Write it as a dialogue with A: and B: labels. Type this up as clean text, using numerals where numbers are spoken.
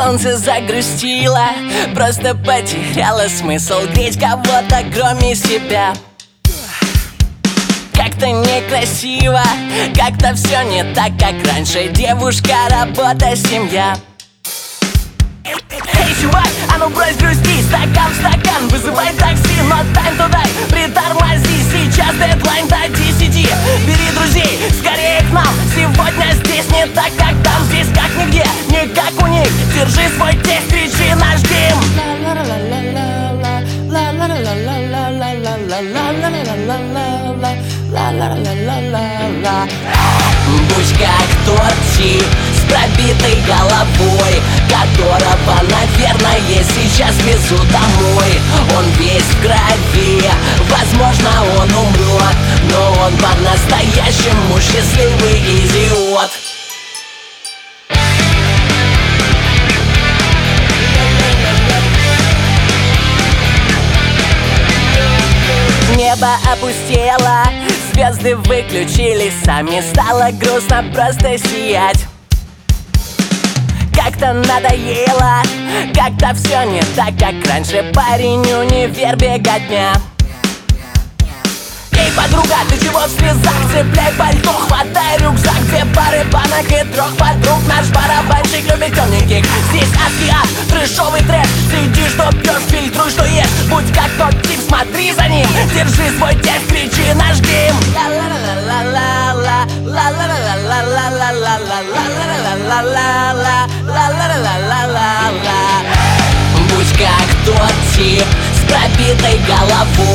A: солнце загрустило, просто потеряла смысл греть кого-то кроме себя. Как-то некрасиво, как-то все не так, как раньше. Девушка, работа, семья. Эй, чувак, а ну брось грустить, стакан в стакан, вызывай такси, но time to die, притормози, сейчас дедлайн до 10. Бери друзей, скорее к нам, сегодня здесь не так, как там, здесь как нигде, не как у них. Держи свой тест, кричи наш гимн. Будь как тот тип с пробитой головой, которого, наверное, сейчас везу домой. Он весь в крови, возможно, он умрет, но он по-настоящему счастливый идиот. Небо опустело, звезды выключились сами, стало грустно просто сиять. Как-то надоело, как-то все не так, как раньше. Парень, универ, беготня. Эй, подруга, ты чего в слезах? Цепляй пальто, хватай рюкзак, две пары банок и 3 подруг. Наш барабанщик любит темненьких. Здесь адский ад, трэшовый трэш. Следи, что пьешь, фильтруй, что ешь. Будь как тот тип, смотри за ним. Держи свой текст, кричи наш гимн. Будь как тот тип с пробитой головой,